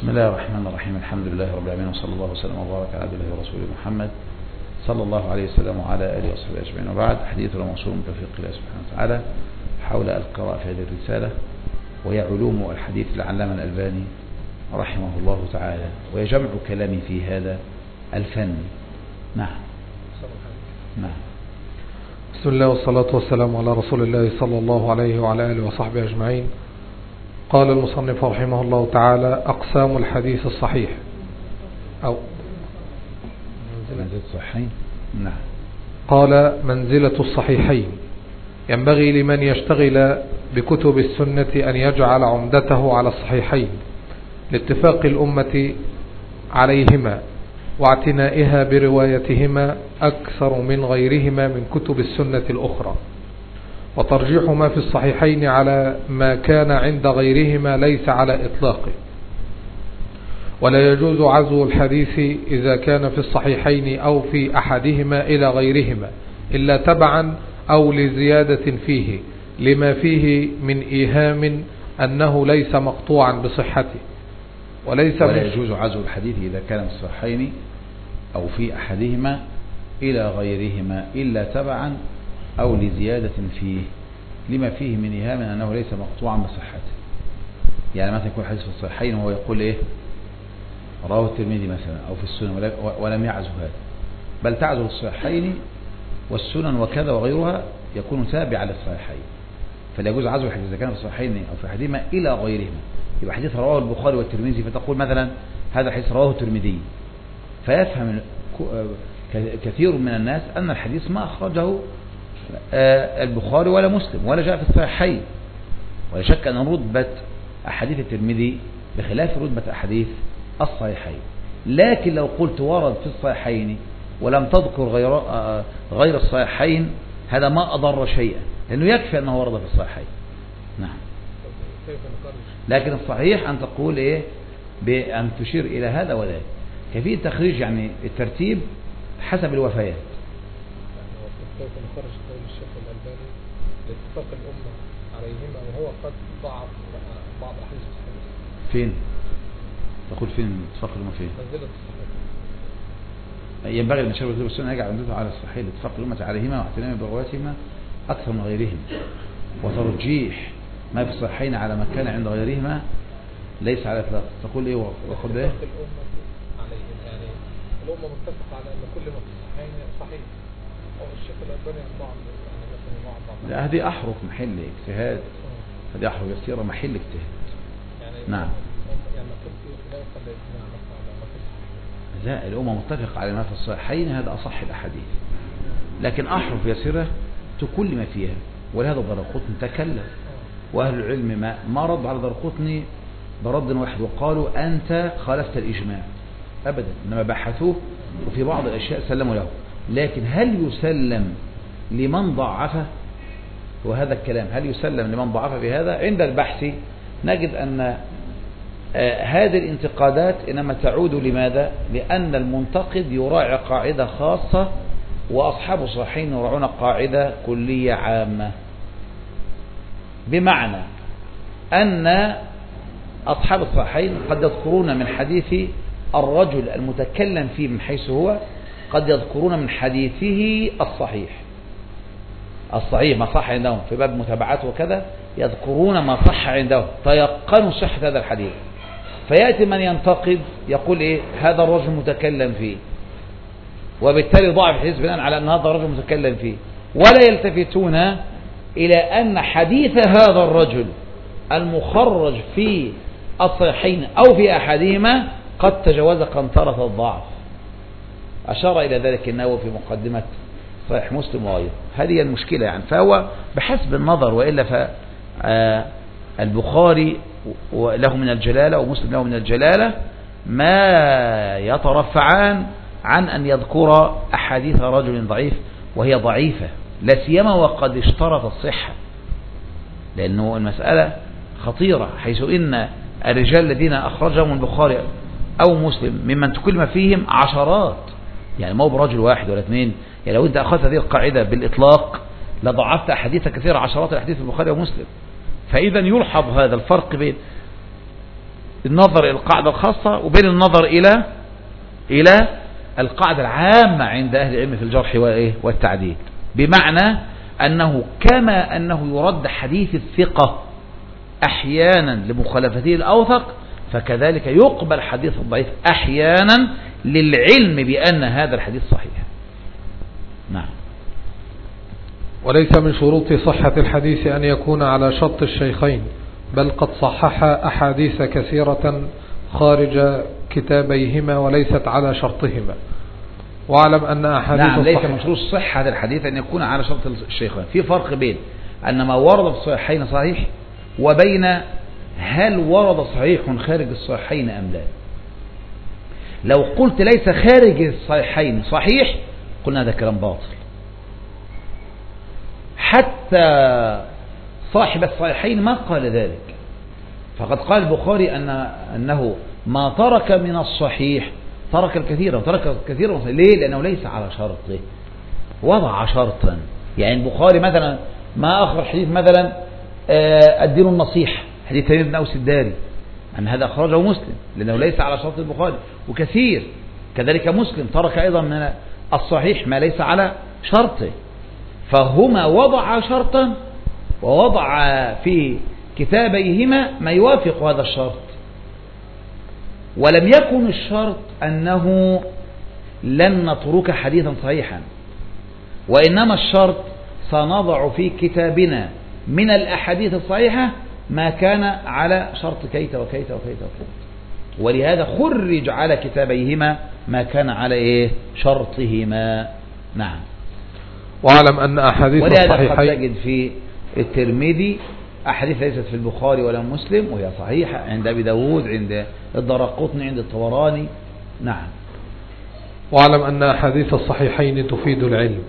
بسم الله الرحمن الرحيم. الحمد لله رب العالمين، وصلى الله وسلم وبارك على عبد الله ورسوله محمد صلى الله عليه وسلم وعلى آله وصحبه أجمعين. وبعد، حديثنا موصول من توفيق الله سبحانه وتعالى حول القراءة في هذه الرسالة، وهي علوم الحديث للعلامة الألباني رحمه الله تعالى، وهي جمع كلامي في هذا الفن. نعم. بسم الله والصلاة والسلام على رسول الله صلى الله عليه وعلى آله وصحبه أجمعين. قال المصنف رحمه الله تعالى: أقسام الحديث الصحيح أو منزلة الصحيحين. نعم. قال: منزلة الصحيحين. ينبغي لمن يشتغل بكتب السنة أن يجعل عمدته على الصحيحين لاتفاق الأمة عليهما واعتنائها بروايتهما أكثر من غيرهما من كتب السنة الأخرى، وترجيح ما في الصحيحين على ما كان عند غيرهما ليس على إطلاقه. ولا يجوز عزو الحديث إذا كان في الصحيحين أو في أحدهما إلى غيرهما إلا تبعا أو لزيادة فيه لما فيه من إيهام أنه ليس مقطوعا بصحته. ولا يجوز عزو الحديث إذا كان في الصحيحين أو في أحدهما إلى غيرهما إلا تبعا أو لزيادة فيه لما فيه من إيهام أنه ليس مقطوعا بصحته. يعني مثلا يكون حديث في الصحيحين وهو يقول إيه، رواه الترمذي مثلا أو في السنن ولم يعزو هذا، بل تعزو الصحيحين والسنن وكذا وغيرها يكون تابعا للصحيحين. فلا يجوز عزو الحديث إذا كان في الصحيحين أو في أحدهما إلى غيرهما. يبقى حديث رواه البخاري والترمذي، فتقول مثلا هذا الحديث رواه الترمذي، فيفهم كثير من الناس أن الحديث ما أخرجه البخاري ولا مسلم ولا جاء في الصحيحين. ولا شك أن رتبة أحاديث الترمذي بخلاف رتبة أحاديث الصحيحين. لكن لو قلت ورد في الصحيحين ولم تذكر غير الصحيحين، هذا ما أضر شيئا، لأنه يكفي أنه ورد في الصحيحين. نعم. لكن الصحيح أن تقول إيه، بأن تشير إلى هذا وذاك. كيفية تخريج يعني الترتيب حسب الوفيات. كيف نخرج قول الشيخ الألباني لاتفاق الأمة عليهما وهو قد ضعف بعض أحاديث الصحيح؟ فين؟ تقول فين اتفاق الأمة فين؟ منزلة الصحيح. ينبغي لمن شرب كتب السنة يجعل عمدته على الصحيح لاتفاق الأمة عليهما واعتناء بروايتهما أكثر من غيرهم، وترجيح ما في الصحيحين على ما كان عند غيرهما ليس على إطلاق. تقول إيه وخذ إيه؟ الأمة عليهم، يعني الأمة متفق على أن كل ما في الصحيحين صحيح. أو الشيخ الألباني يعني مثلا لا، هذه أحرف محل اجتهاد، هذه أحرف يسيرة محل اجتهاد. يعني نعم. يعني لا يقل الإجماع على ما في الصحيحين. لا، الأمة متفق على ما في الصحيحين، هذا أصح الأحاديث. لكن أحرف يسيرة تكلم فيها، ولهذا دارقطني تكلم، وأهل العلم ما رد على دارقطني برد واحد وقالوا أنت خالفت الإجماع أبدا، إنما بحثوه وفي بعض الأشياء سلموا له. لكن هل يسلم لمن ضعفه؟ وهذا الكلام هل يسلم لمن ضعفه في هذا؟ عند البحث نجد أن هذه الانتقادات إنما تعود لماذا؟ لأن المنتقد يراعي قاعدة خاصة، وأصحاب الصحيحين يراعون قاعدة كلية عامة. بمعنى أن أصحاب الصحيحين قد يذكرون من حديث الرجل المتكلم فيه من حيث هو، قد يذكرون من حديثه الصحيح ما صح عندهم في باب متابعات وكذا، يذكرون ما صح عندهم، تيقنوا صحة هذا الحديث. فيأتي من ينتقد يقول إيه، هذا الرجل متكلم فيه، وبالتالي ضعف الحديث بناء على أن هذا الرجل متكلم فيه، ولا يلتفتون إلى أن حديث هذا الرجل المخرج في الصحيحين أو في أحدهما قد تجاوز قنطرة الضعف. أشار إلى ذلك النووي في مقدمة صحيح مسلم وغيره. هذه المشكلة يعني. فهو بحسب النظر، وإلا فالبخاري له من الجلالة ومسلم له من الجلالة ما يترفعان عن أن يذكر أحاديث رجل ضعيف وهي ضعيفة، لا سيما وقد اشترط الصحة، لأنه المسألة خطيرة، حيث إن الرجال الذين أخرجهم البخاري أو مسلم ممن تكلم فيهم عشرات، يعني ما هو برجل واحد ولا اثنين. يعني لو أنت أخذت هذه القاعدة بالإطلاق لضعفت أحاديث كثيرة، عشرات الأحاديث في البخاري ومسلم. فإذا يلحظ هذا الفرق بين النظر إلى القاعدة الخاصة وبين النظر إلى القاعدة العامة عند أهل العلم في الجرح والتعديل، بمعنى أنه كما أنه يرد حديث الثقة أحيانا لمخالفته الأوثق، فكذلك يقبل حديث الضعيف أحيانا للعلم بأن هذا الحديث صحيح. نعم. وليس من شروط صحة الحديث أن يكون على شرط الشيخين، بل قد صحح أحاديث كثيرة خارج كتابيهما وليست على شرطهما. واعلم أن أحاديث نعم، ليس من شروط صحة الحديث أن يكون على شرط الشيخين. في فرق بين أن ما ورد في الصحيحين صحيح وبين هل ورد صحيح خارج الصحيحين أم لا. لو قلت ليس خارج الصحيحين صحيح قلنا هذا كلام باطل. حتى صاحب الصحيحين ما قال ذلك، فقد قال البخاري أنه ما ترك من الصحيح ترك الكثير، وترك الكثير ليه؟ لأنه ليس على شرطه، وضع شرطا. يعني البخاري مثلا ما أخرج حديث مثلا الدين النصيحة، حديث تميم بن أوس الداري، أن هذا أخرجه مسلم لأنه ليس على شرط البخاري. وكثير كذلك مسلم ترك أيضا من الصحيح ما ليس على شرطه. فهما وضع شرطا ووضع في كتابيهما ما يوافق هذا الشرط، ولم يكن الشرط أنه لن نترك حديثا صحيحا، وإنما الشرط سنضع في كتابنا من الأحاديث الصحيحة ما كان على شرط كيت وكيت وكيت وكيت، ولهذا خرج على كتابيهما ما كان على شرطهما. نعم. واعلم أن أحاديث الصحيحين، ولهذا قد تجد في الترمذي أحاديث ليست في البخاري ولا مسلم وهي صحيحة، عند أبي داود، عند الدارقطني، عند الطبراني. نعم. واعلم أن أحاديث الصحيحين تفيد العلم.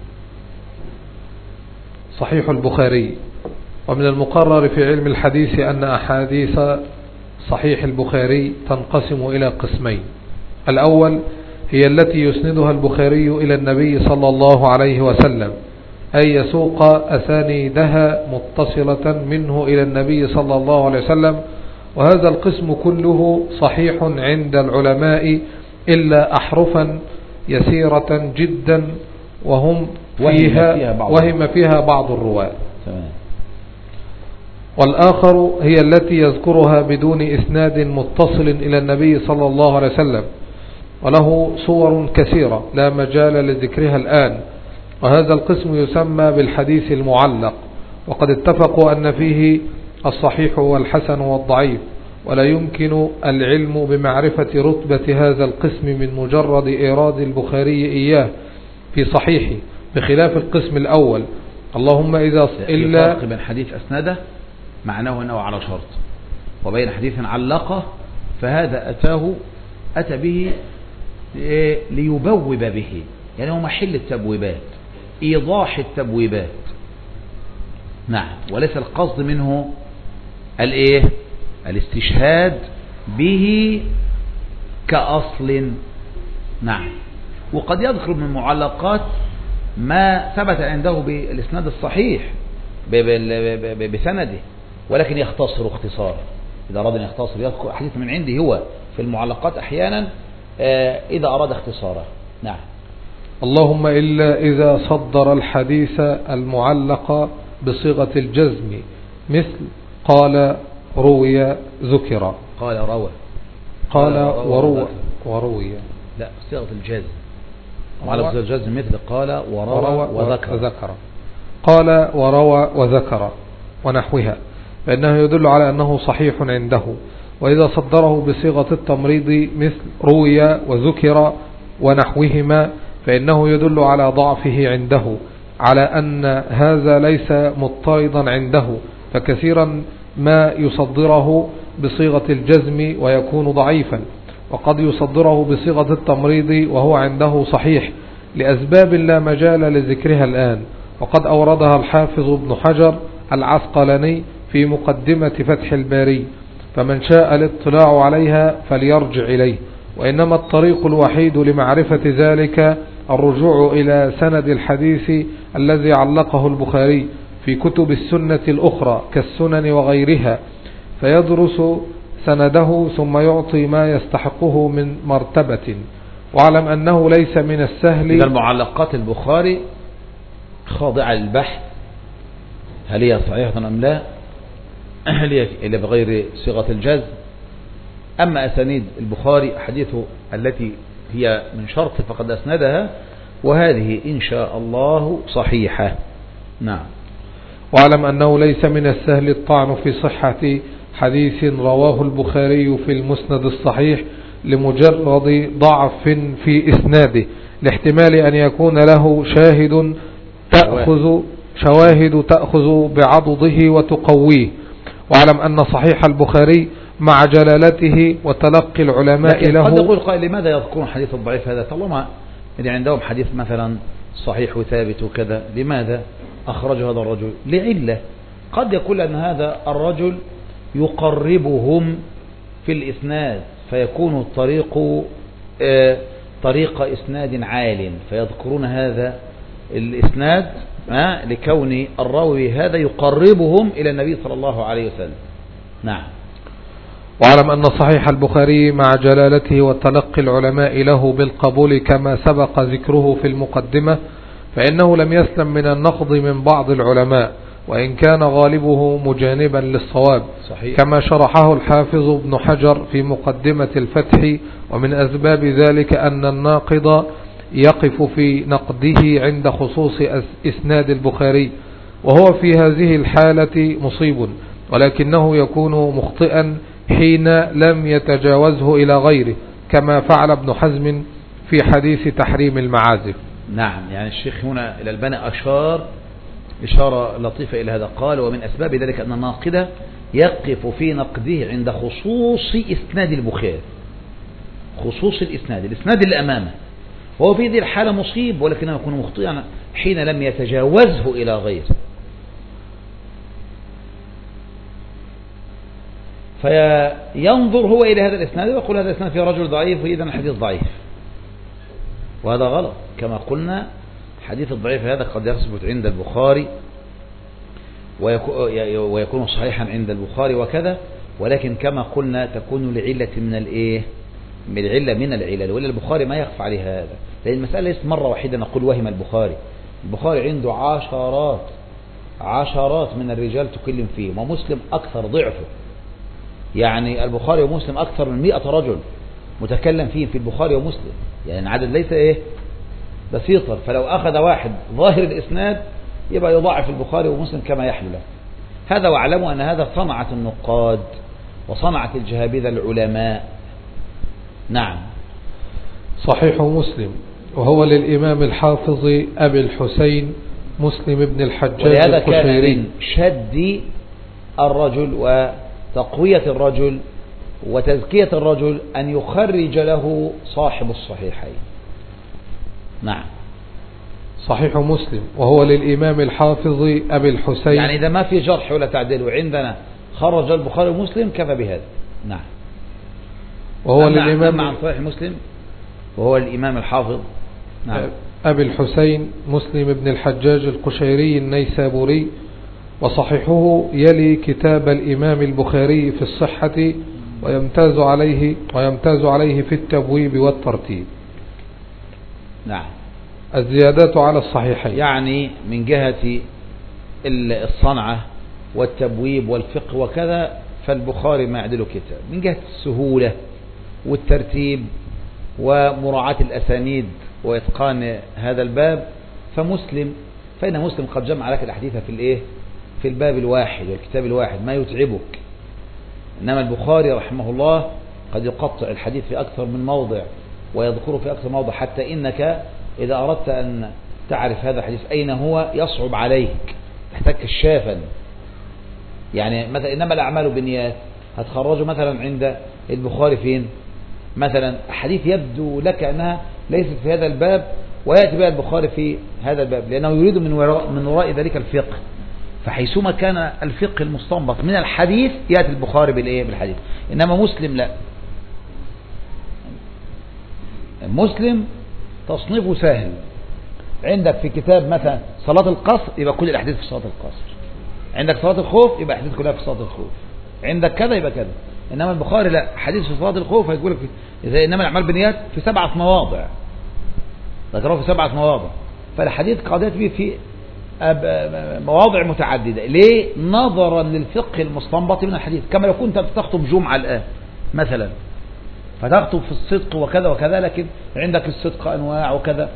صحيح البخاري. ومن المقرر في علم الحديث أن أحاديث صحيح البخاري تنقسم إلى قسمين. الأول هي التي يسندها البخاري إلى النبي صلى الله عليه وسلم، أي يسوق أسانيدها متصلة منه إلى النبي صلى الله عليه وسلم، وهذا القسم كله صحيح عند العلماء إلا أحرفا يسيرة جدا وهم فيها بعض الرواة. والآخر هي التي يذكرها بدون إسناد متصل إلى النبي صلى الله عليه وسلم، وله صور كثيرة لا مجال لذكرها الآن، وهذا القسم يسمى بالحديث المعلق. وقد اتفقوا أن فيه الصحيح والحسن والضعيف، ولا يمكن العلم بمعرفة رتبة هذا القسم من مجرد إيراد البخاري إياه في صحيحه، بخلاف القسم الأول. اللهم إذا إلا بين حديث أسنده معناه أنه على شرط، وبين حديث علقه فهذا أتى به ليبوب به، يعني هو محل التبويبات، إيضاح التبويبات. نعم. وليس القصد منه الاستشهاد به كأصل. نعم. وقد يدخل من المعلقات ما ثبت عنده بالإسناد الصحيح بسنده، ولكن يختصر اختصار. إذا أراد أن يختصر يذكر حديث من عنده هو في المعلقات أحيانا إذا أراد اختصاره. نعم. اللهم إلا إذا صدر الحديث المعلق بصيغة الجزم، مثل قال روي ذكر، قال وروي لا صيغة الجزم، على صيغة الجزم مثل قال وروى وذكر، قال وروى وذكر ونحوها، فإنه يدل على أنه صحيح عنده. وإذا صدره بصيغة التمريض مثل روي وذكر ونحوهما فإنه يدل على ضعفه عنده، على أن هذا ليس مضطردا عنده، فكثيرا ما يصدره بصيغة الجزم ويكون ضعيفا، وقد يصدره بصيغة التمريض وهو عنده صحيح لأسباب لا مجال لذكرها الآن، وقد أوردها الحافظ ابن حجر العسقلاني في مقدمة فتح الباري، فمن شاء الاطلاع عليها فليرجع إليه. وإنما الطريق الوحيد لمعرفة ذلك الرجوع إلى سند الحديث الذي علقه البخاري في كتب السنة الأخرى كالسنن وغيرها، فيدرس سنده ثم يعطي ما يستحقه من مرتبة. واعلم أنه ليس من السهل. إذا المعلقات البخاري خاضعة للبحث، هل هي صحيحة أم لا، هل هي إلا بغير صيغة الجزم. أما أسانيد البخاري حديثه التي هي من شرط فقد أسندها، وهذه إن شاء الله صحيحة. نعم. واعلم أنه ليس من السهل الطعن في صحة حديث رواه البخاري في المسند الصحيح لمجرد ضعف في إسناده، لاحتمال أن يكون له شواهد تأخذ بعضده وتقويه. واعلم أن صحيح البخاري مع جلالته وتلقي العلماء له. قد يقول قائل لماذا يذكرون حديث الضعيف هذا طالما عندهم حديث مثلا صحيح وثابت وكذا، لماذا أخرج هذا الرجل؟ لعلة. قد يقول أن هذا الرجل يقربهم في الإسناد، فيكون الطريق طريق إسناد عال، فيذكرون هذا الإسناد لكون الراوي هذا يقربهم إلى النبي صلى الله عليه وسلم. نعم. واعلم أن صحيح البخاري مع جلالته وتلقي العلماء له بالقبول كما سبق ذكره في المقدمة، فإنه لم يسلم من النقض من بعض العلماء، وإن كان غالبه مجانبا للصواب. صحيح. كما شرحه الحافظ ابن حجر في مقدمة الفتح. ومن أسباب ذلك أن الناقض يقف في نقده عند خصوص إسناد البخاري، وهو في هذه الحالة مصيب، ولكنه يكون مخطئا حين لم يتجاوزه إلى غيره، كما فعل ابن حزم في حديث تحريم المعازف. نعم. يعني الشيخ هنا الألباني أشار إشارة لطيفة إلى هذا، قال ومن أسباب ذلك أن الناقد يقف في نقده عند خصوص إسناد البخاري، خصوص الإسناد اللي أمامه، وهو في هذه الحالة مصيب، ولكنه يكون مخطئا حين لم يتجاوزه إلى غيره. فينظر هو إلى هذا الإسناد ويقول هذا الإسناد فيه رجل ضعيف، وإذا الحديث ضعيف، وهذا غلط. كما قلنا حديث الضعيف هذا قد يثبت عند البخاري ويكون صحيحا عند البخاري وكذا، ولكن كما قلنا تكون لعلة من العلل، وإلا البخاري ما يخفى عليه هذا، لأن المسألة ليست مرة واحدة نقول وهم البخاري عنده عشرات من الرجال تكلم فيه، ومسلم أكثر ضعفه. يعني البخاري ومسلم أكثر من 100 رجل متكلم فيه في البخاري ومسلم، يعني العدد ليس بسيطا. فلو أخذ واحد ظاهر الإسناد يبقى يضاعف البخاري ومسلم كما يحلو له. هذا، واعلموا أن هذا صنعة النقاد وصنعة الجهابذة العلماء. نعم. صحيح مسلم، وهو للإمام الحافظ أبي الحسين مسلم بن الحجاج ولهذا القشيري. كان من شد الرجل وتقوية الرجل وتزكية الرجل أن يخرج له صاحب الصحيحين. نعم. صحيح مسلم، وهو للإمام الحافظ أبي الحسين. يعني إذا ما في جرح ولا تعديل وعندنا خرج البخاري ومسلم كفى بهذا. نعم. وهو للإمام عن صحيح مسلم وهو الإمام الحافظ. نعم. أبي الحسين مسلم بن الحجاج القشيري النيسابوري، وصحيحه يلي كتاب الإمام البخاري في الصحة، ويمتاز عليه في التبويب والترتيب. نعم. الزيادات على الصحيحين، يعني من جهة الصنعة والتبويب والفقه وكذا، فالبخاري ما يعدله كتاب. من جهة السهولة والترتيب ومراعاة الأسانيد وإتقان هذا الباب فإن مسلم قد جمع لك الأحاديث في الباب الواحد والكتاب الواحد ما يتعبك. إنما البخاري رحمه الله قد يقطع الحديث في أكثر من موضع ويذكره في أكثر موضع، حتى إنك إذا أردت أن تعرف هذا الحديث أين هو يصعب عليك، تحتاج كشافا. يعني مثلا إنما الأعمال بالنيات هتخرجه مثلا عند البخاري فين؟ مثلا حديث يبدو لك أنها ليست في هذا الباب ويأتي بها البخاري في هذا الباب، لأنه يريد من وراء ذلك الفقه. فحيثما كان الفقه المستنبط من الحديث يأتي البخاري بالحديث. إنما مسلم لا، مسلم تصنيفه سهل. عندك في كتاب مثلا صلاة القصر يبقى كل الأحاديث في صلاة القصر، عندك صلاة الخوف يبقى الأحاديث كلها في صلاة الخوف، عندك كذا يبقى كذا. إنما البخاري لا، حديث في صلاة الخوف هيقول لك إذا إنما الأعمال بالنيات في 7 مواضع، ذكروه في 7 مواضع. فالحديث قضيت به في مواضع متعددة. ليه؟ نظرا للفقه المستنبط من الحديث. كما لو كنت تخطب جمعة الآن مثلا، فتخطب في الصدق وكذا وكذا، لكن عندك الصدق أنواع وكذا،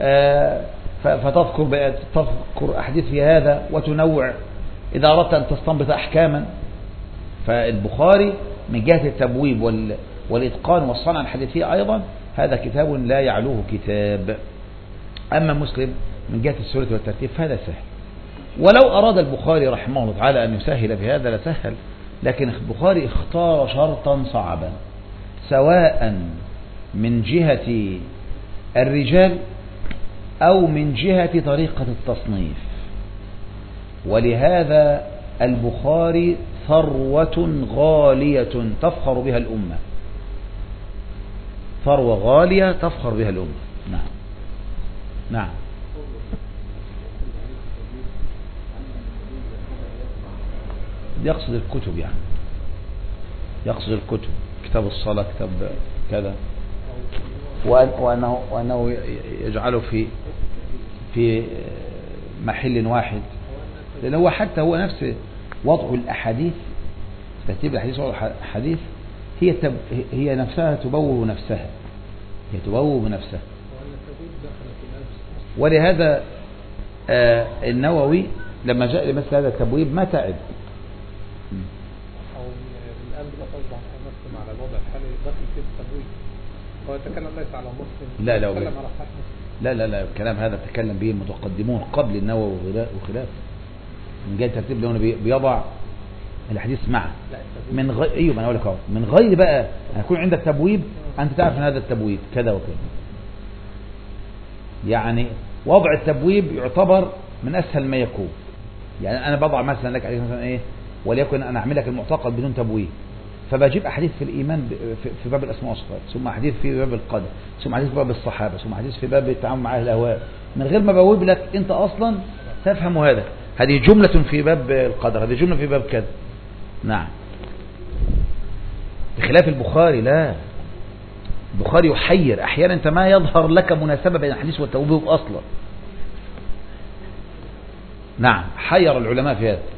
فتذكر أحاديث في هذا وتنوع إذا أردت أن تستنبط أحكاما. فالبخاري من جهة التبويب والإتقان والصنعة الحديثية أيضا هذا كتاب لا يعلوه كتاب. أما مسلم من جهة السورة والترتيب فهذا سهل. ولو أراد البخاري رحمه الله تعالى أن يسهل بهذا لسهل، لكن البخاري اختار شرطا صعبا، سواء من جهة الرجال أو من جهة طريقة التصنيف. ولهذا البخاري ثروة غالية تفخر بها الأمة، ثروة غالية تفخر بها الأمة. نعم نعم. يقصد الكتب، يعني يقصد الكتب، كتاب الصلاة، كتاب كذا، وأنه يجعله في محل واحد، لأن هو حتى هو نفس وضع الأحاديث، ترتيب الأحاديث وضع الأحاديث هي نفسها تبوب نفسها، هي تبوب نفسها. ولهذا النووي لما جاء لمثل هذا التبويب ما تعب. أو الآن بتصبح مسلم على الوضع الحالي داخل في التبويب، هو يتكلم ليس على مسلم، لا يتكلم على صحيح مسلم. لا الكلام هذا تكلم به المتقدمون قبل النووي وخلافه، من جهة ترتيب لونه بيضع الحديث معه من غير ايوه، ما انا اقول لك اهو، من غير بقى هيكون عندك تبويب انت تعرف ان هذا التبويب كذا وكذا. يعني وضع التبويب يعتبر من اسهل ما يكون. يعني انا بضع مثلا لك عليه مثلا ايه، وليكن انا اعمل لك المعتقد بدون تبويب، فبجيب احاديث في الايمان في باب الاسماء والصفات، ثم احاديث في باب القدر، ثم احاديث في باب الصحابه، ثم احاديث في باب التعامل مع اهل الاهواء، من غير ما بويب لك انت اصلا تفهم هذا، هذه جملة في باب القدر، هذه جملة في باب كذا. نعم. بخلاف البخاري لا، البخاري يحير احيانا، انت ما يظهر لك مناسبة بين الحديث والتوبيخ اصلا. نعم، حير العلماء في هذا.